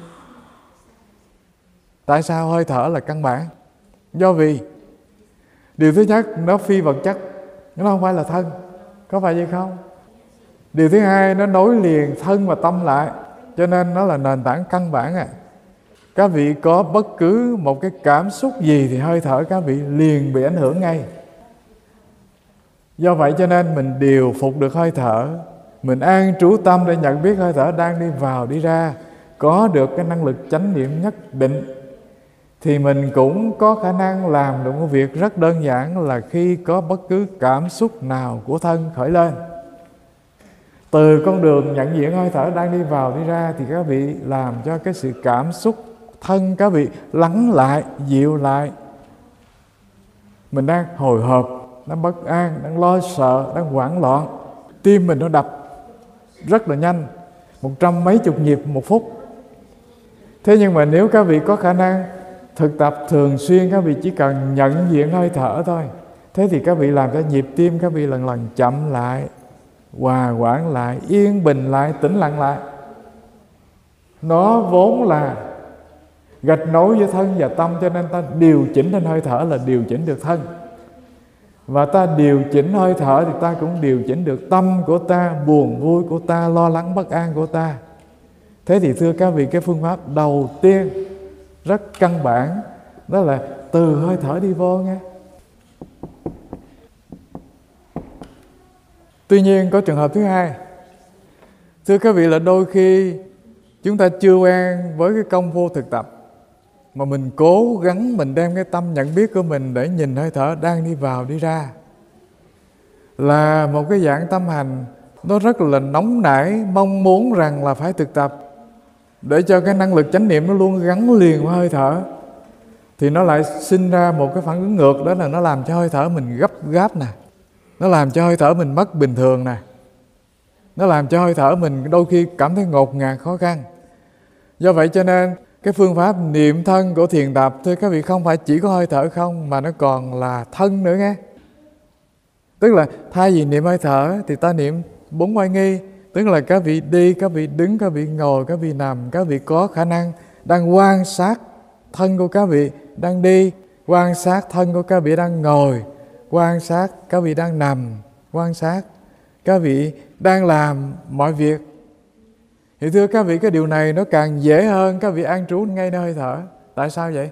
Tại sao hơi thở là căn bản? Do vì điều thứ nhất, nó phi vật chất, nó không phải là thân. Có phải vậy không? Điều thứ hai, nó nối liền thân và tâm lại, cho nên nó là nền tảng căn bản à. Các vị có bất cứ một cái cảm xúc gì thì hơi thở các vị liền bị ảnh hưởng ngay. Do vậy cho nên mình điều phục được hơi thở, mình an trú tâm để nhận biết hơi thở đang đi vào đi ra, có được cái năng lực chánh niệm nhất định, thì mình cũng có khả năng làm được một việc rất đơn giản là khi có bất cứ cảm xúc nào của thân khởi lên, từ con đường nhận diện hơi thở đang đi vào đi ra, thì các vị làm cho cái sự cảm xúc thân các vị lắng lại, dịu lại. Mình đang hồi hộp, đang bất an, đang lo sợ, đang hoảng loạn, tim mình nó đập rất là nhanh, một trăm mấy chục nhịp một phút. Thế nhưng mà nếu các vị có khả năng thực tập thường xuyên, các vị chỉ cần nhận diện hơi thở thôi, thế thì các vị làm cho nhịp tim các vị lần lần chậm lại, hòa quản lại, yên bình lại, tĩnh lặng lại. Nó vốn là gạch nối với thân và tâm, cho nên ta điều chỉnh lên hơi thở là điều chỉnh được thân. Và ta điều chỉnh hơi thở thì ta cũng điều chỉnh được tâm của ta, buồn vui của ta, lo lắng bất an của ta. Thế thì thưa các vị, cái phương pháp đầu tiên rất căn bản, đó là từ hơi thở đi vô nghe. Tuy nhiên có trường hợp thứ hai. Thưa các vị, là đôi khi chúng ta chưa quen với cái công vô thực tập, mà mình cố gắng mình đem cái tâm nhận biết của mình để nhìn hơi thở đang đi vào đi ra, là một cái dạng tâm hành nó rất là nóng nảy, mong muốn rằng là phải thực tập để cho cái năng lực chánh niệm nó luôn gắn liền với hơi thở. Thì nó lại sinh ra một cái phản ứng ngược, đó là nó làm cho hơi thở mình gấp gáp nè, nó làm cho hơi thở mình mất bình thường nè, nó làm cho hơi thở mình đôi khi cảm thấy ngột ngạt, khó khăn. Do vậy cho nên cái phương pháp niệm thân của thiền tập, thưa các vị, không phải chỉ có hơi thở không, mà nó còn là thân nữa nghe. Tức là thay vì niệm hơi thở thì ta niệm bốn oai nghi, tức là các vị đi, các vị đứng, các vị ngồi, các vị nằm, các vị có khả năng đang quan sát thân của các vị đang đi, quan sát thân của các vị đang ngồi, quan sát các vị đang nằm, quan sát các vị đang làm mọi việc. Thì thưa các vị, cái điều này nó càng dễ hơn các vị an trú ngay nơi hơi thở. Tại sao vậy?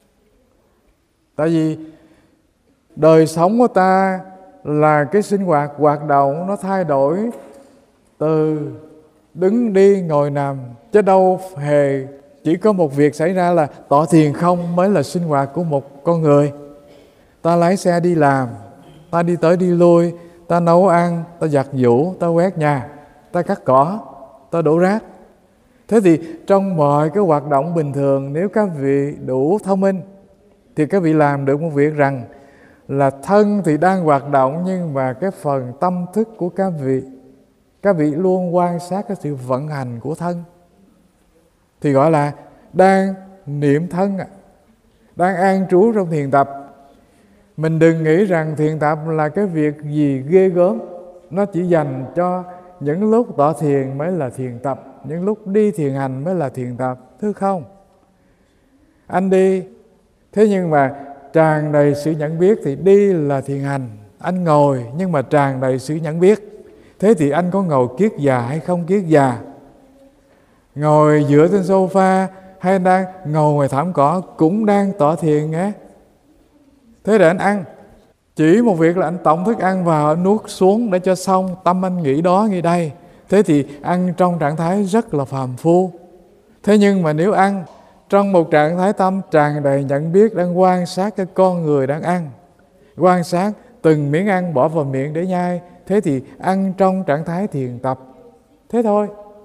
Tại vì đời sống của ta là cái sinh hoạt, hoạt động nó thay đổi từ đứng đi ngồi nằm, chứ đâu hề chỉ có một việc xảy ra là tọa thiền không mới là sinh hoạt của một con người. Ta lái xe đi làm, ta đi tới đi lui, ta nấu ăn, ta giặt giũ, ta quét nhà, ta cắt cỏ, ta đổ rác. Thế thì trong mọi cái hoạt động bình thường, nếu các vị đủ thông minh thì các vị làm được một việc rằng là thân thì đang hoạt động, nhưng mà cái phần tâm thức của các vị, các vị luôn quan sát cái sự vận hành của thân, thì gọi là đang niệm thân, đang an trú trong thiền tập. Mình đừng nghĩ rằng thiền tập là cái việc gì ghê gớm, nó chỉ dành cho những lúc tọa thiền mới là thiền tập, những lúc đi thiền hành mới là thiền tập. Thứ không, anh đi, thế nhưng mà tràn đầy sự nhận biết thì đi là thiền hành. Anh ngồi nhưng mà tràn đầy sự nhận biết, thế thì anh có ngồi kiết già hay không kiết già, ngồi dựa trên sofa hay đang ngồi ngoài thảm cỏ cũng đang tọa thiền nhé. Thế để anh ăn, chỉ một việc là anh tổng thức ăn vào, anh nuốt xuống để cho xong, tâm anh nghĩ đó nghĩ đây. Thế thì ăn trong trạng thái rất là phàm phu. Thế nhưng mà nếu ăn trong một trạng thái tâm tràn đầy nhận biết, đang quan sát cái con người đang ăn, quan sát từng miếng ăn bỏ vào miệng để nhai, thế thì ăn trong trạng thái thiền tập. Thế thôi.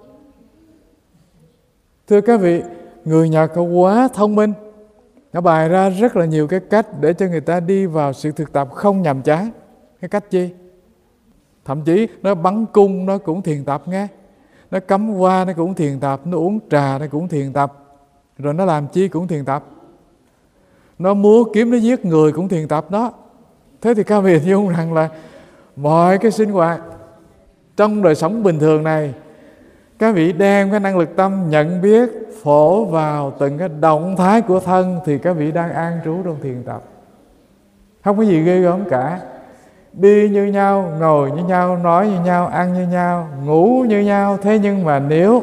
Thưa các vị, người Nhật họ quá thông minh, nó bày ra rất là nhiều cái cách để cho người ta đi vào sự thực tập không nhàm chán. Cái cách chi? Thậm chí nó bắn cung nó cũng thiền tập nghe, nó cắm hoa nó cũng thiền tập, nó uống trà nó cũng thiền tập, rồi nó làm chi cũng thiền tập, nó múa kiếm nó giết người cũng thiền tập đó. Thế thì các vị hiểu rằng là mọi cái sinh hoạt trong đời sống bình thường này, các vị đem cái năng lực tâm nhận biết phổ vào từng cái động thái của thân, thì các vị đang an trú trong thiền tập. Không có gì ghê gớm cả. Đi như nhau, ngồi như nhau, nói như nhau, ăn như nhau, ngủ như nhau. Thế nhưng mà nếu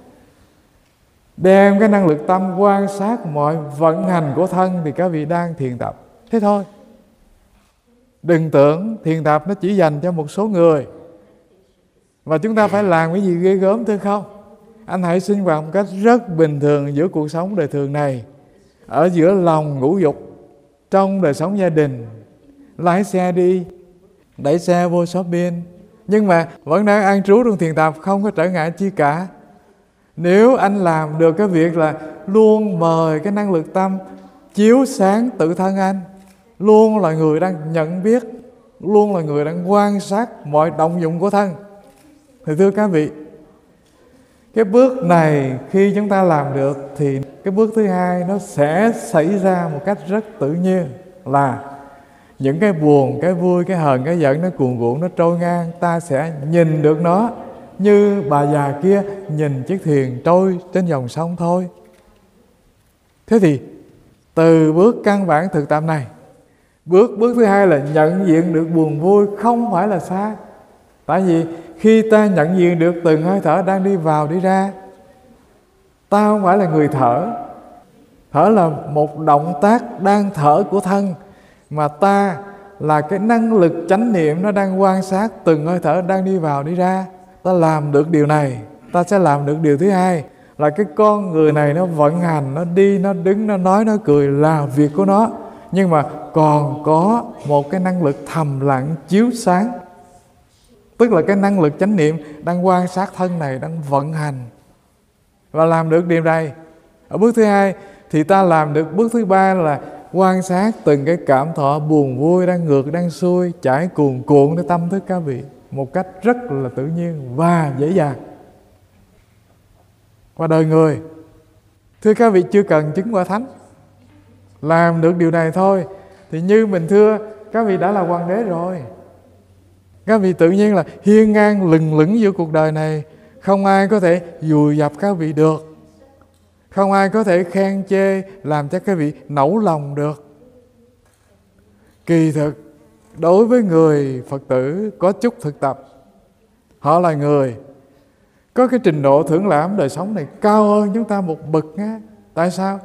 đem cái năng lực tâm quan sát mọi vận hành của thân thì các vị đang thiền tập. Thế thôi. Đừng tưởng thiền tập nó chỉ dành cho một số người và chúng ta phải làm cái gì ghê gớm, thưa không? Anh hãy sinh hoạt một cách rất bình thường giữa cuộc sống đời thường này, ở giữa lòng ngũ dục, trong đời sống gia đình, lái xe đi, đẩy xe vô shopping, nhưng mà vẫn đang an trú trong thiền tập, không có trở ngại chi cả. Nếu anh làm được cái việc là luôn mời cái năng lực tâm chiếu sáng tự thân anh, luôn là người đang nhận biết, luôn là người đang quan sát mọi động dụng của thân, thì thưa các vị, cái bước này khi chúng ta làm được thì cái bước thứ hai nó sẽ xảy ra một cách rất tự nhiên, là những cái buồn, cái vui, cái hờn, cái giận nó cuồn cuộn, nó trôi ngang, ta sẽ nhìn được nó như bà già kia nhìn chiếc thuyền trôi trên dòng sông thôi. Thế thì từ bước căn bản thực tập này, bước bước thứ hai là nhận diện được buồn vui không phải là xa. Tại vì khi ta nhận diện được từng hơi thở đang đi vào đi ra, ta không phải là người thở. Thở là một động tác đang thở của thân, mà ta là cái năng lực chánh niệm nó đang quan sát từng hơi thở đang đi vào đi ra. Ta làm được điều này, ta sẽ làm được điều thứ hai, là cái con người này nó vận hành, nó đi, nó đứng, nó nói, nó cười là việc của nó, nhưng mà còn có một cái năng lực thầm lặng chiếu sáng, tức là cái năng lực chánh niệm đang quan sát thân này, đang vận hành. Và làm được điều này ở bước thứ hai thì ta làm được bước thứ ba, là quan sát từng cái cảm thọ buồn vui đang ngược đang xuôi chảy cuồn cuộn để tâm thức các vị một cách rất là tự nhiên và dễ dàng. Và đời người, thưa các vị, chưa cần chứng quả thánh, làm được điều này thôi thì như mình thưa các vị đã là hoàng đế rồi. Các vị tự nhiên là hiên ngang lừng lững giữa cuộc đời này, không ai có thể vùi dập các vị được, không ai có thể khen chê làm cho các vị nẫu lòng được. Kỳ thực đối với người Phật tử có chút thực tập, họ là người có cái trình độ thưởng lãm đời sống này cao hơn chúng ta một bậc nha. Tại sao?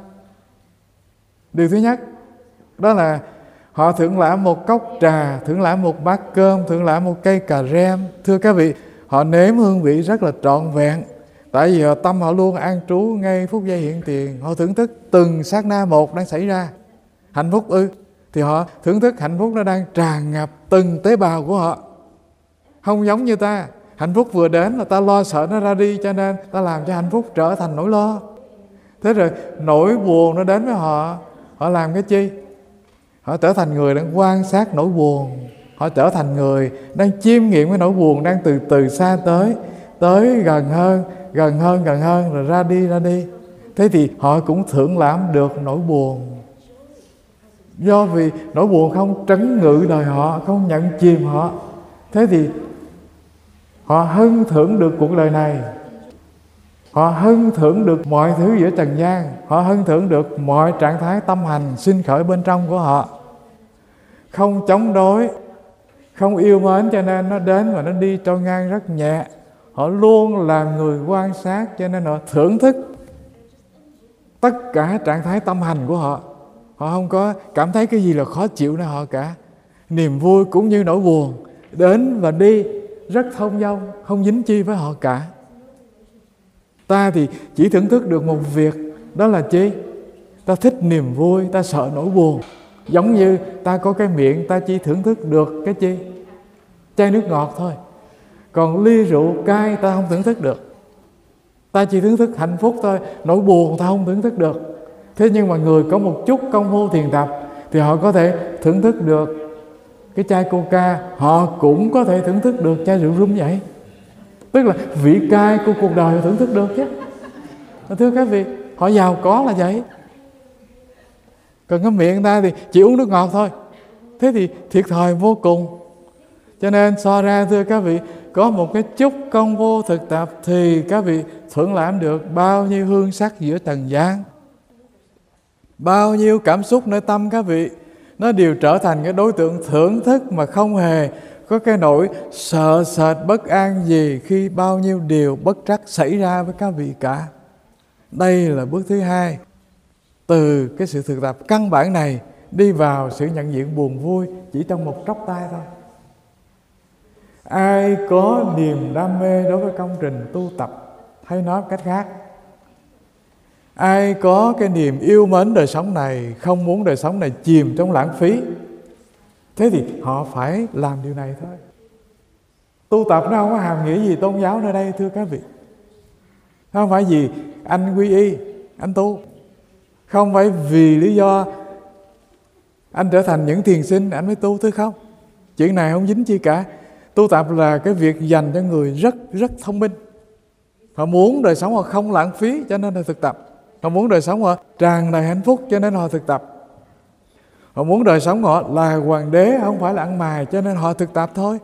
Điều thứ nhất, đó là họ thưởng lãm một cốc trà, thưởng lãm một bát cơm, thưởng lãm một cây cà rem. Thưa các vị, họ nếm hương vị rất là trọn vẹn. Tại vì họ, tâm họ luôn an trú ngay phút giây hiện tiền. Họ thưởng thức từng sát na một đang xảy ra. Hạnh phúc ư? Thì họ thưởng thức hạnh phúc nó đang tràn ngập từng tế bào của họ. Không giống như ta, hạnh phúc vừa đến là ta lo sợ nó ra đi, cho nên ta làm cho hạnh phúc trở thành nỗi lo. Thế rồi nỗi buồn nó đến với họ, họ làm cái chi? Họ trở thành người đang quan sát nỗi buồn. Họ trở thành người đang chiêm nghiệm cái nỗi buồn đang từ từ xa tới, tới gần hơn, gần hơn, gần hơn, rồi ra đi, ra đi. Thế thì họ cũng thưởng lãm được nỗi buồn. Do vì nỗi buồn không trấn ngự đời họ, không nhận chìm họ, thế thì họ hân thưởng được cuộc đời này, họ hân thưởng được mọi thứ giữa trần gian, họ hân thưởng được mọi trạng thái tâm hành sinh khởi bên trong của họ. Không chống đối, không yêu mến, cho nên nó đến và nó đi trôi ngang rất nhẹ. Họ luôn làm người quan sát, cho nên họ thưởng thức tất cả trạng thái tâm hành của họ. Họ không có cảm thấy cái gì là khó chịu nơi họ cả. Niềm vui cũng như nỗi buồn đến và đi rất thông dong, không dính chi với họ cả. Ta thì chỉ thưởng thức được một việc, đó là chi? Ta thích niềm vui, ta sợ nỗi buồn. Giống như ta có cái miệng, ta chỉ thưởng thức được cái chi? Chai nước ngọt thôi. Còn ly rượu cay ta không thưởng thức được. Ta chỉ thưởng thức hạnh phúc thôi, nỗi buồn ta không thưởng thức được. Thế nhưng mà người có một chút công phu thiền tập thì họ có thể thưởng thức được cái chai coca, họ cũng có thể thưởng thức được chai rượu rum vậy. Tức là vị cay của cuộc đời họ thưởng thức được chứ. Thưa các vị, họ giàu có là vậy. Còn cái miệng ta thì chỉ uống nước ngọt thôi, thế thì thiệt thòi vô cùng. Cho nên so ra thưa các vị, có một cái chút công vô thực tập thì các vị thưởng lãm được bao nhiêu hương sắc giữa trần gian, bao nhiêu cảm xúc nơi tâm các vị, nó đều trở thành cái đối tượng thưởng thức mà không hề có cái nỗi sợ sệt bất an gì khi bao nhiêu điều bất trắc xảy ra với các vị cả. Đây là bước thứ hai. Từ cái sự thực tập căn bản này đi vào sự nhận diện buồn vui chỉ trong một tróc tay thôi. Ai có niềm đam mê đối với công trình tu tập, hay nói cách khác, ai có cái niềm yêu mến đời sống này, không muốn đời sống này chìm trong lãng phí, thế thì họ phải làm điều này thôi. Tu tập nó không có hàm nghĩa gì tôn giáo nơi đây thưa các vị. Nó không phải vì anh quy y, anh tu. Không phải vì lý do anh trở thành những thiền sinh anh mới tu, thôi không. Chuyện này không dính chi cả. Tu tập là cái việc dành cho người rất rất thông minh. Họ muốn đời sống họ không lãng phí, cho nên họ thực tập. Họ muốn đời sống họ tràn đầy hạnh phúc, cho nên họ thực tập. Họ muốn đời sống họ là hoàng đế, không phải là ăn mài, cho nên họ thực tập thôi.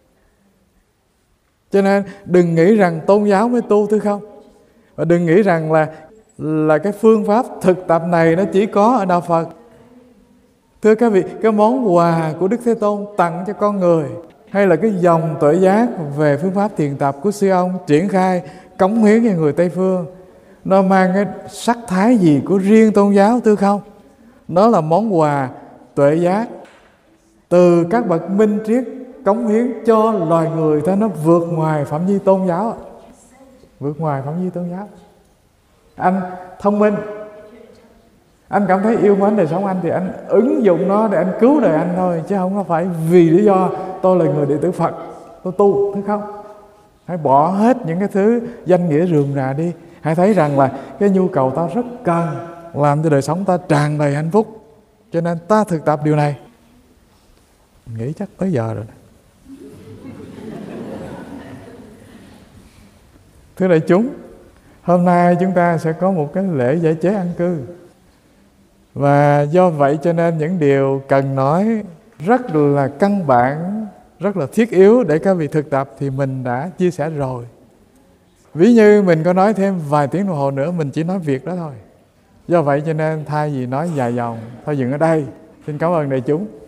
Cho nên đừng nghĩ rằng tôn giáo mới tu, thưa không. Và đừng nghĩ rằng là là cái phương pháp thực tập này nó chỉ có ở Đạo Phật. Thưa các vị, cái món quà của Đức Thế Tôn tặng cho con người, hay là cái dòng tuệ giác về phương pháp thiền tập của sư ông triển khai cống hiến cho người Tây Phương, nó mang cái sắc thái gì của riêng tôn giáo, thưa không? Nó là món quà tuệ giác từ các bậc minh triết cống hiến cho loài người, thế nó vượt ngoài phạm vi tôn giáo, vượt ngoài phạm vi tôn giáo. Anh thông minh, anh cảm thấy yêu mến đời sống anh thì anh ứng dụng nó để anh cứu đời anh thôi, chứ không có phải vì lý do tôi là người đệ tử Phật tôi tu, thấy không? Hãy bỏ hết những cái thứ danh nghĩa rườm rà đi. Hãy thấy rằng là cái nhu cầu ta rất cần làm cho đời sống ta tràn đầy hạnh phúc, cho nên ta thực tập điều này. Nghĩ chắc tới giờ rồi. Thưa đại chúng, hôm nay chúng ta sẽ có một cái lễ giải chế an cư. Và do vậy cho nên những điều cần nói rất là căn bản rất là thiết yếu để các vị thực tập thì mình đã chia sẻ rồi. Ví như mình có nói thêm vài tiếng đồng hồ nữa, mình chỉ nói việc đó thôi. Do vậy cho nên thay vì nói dài dòng, thôi dừng ở đây. Xin cảm ơn đại chúng.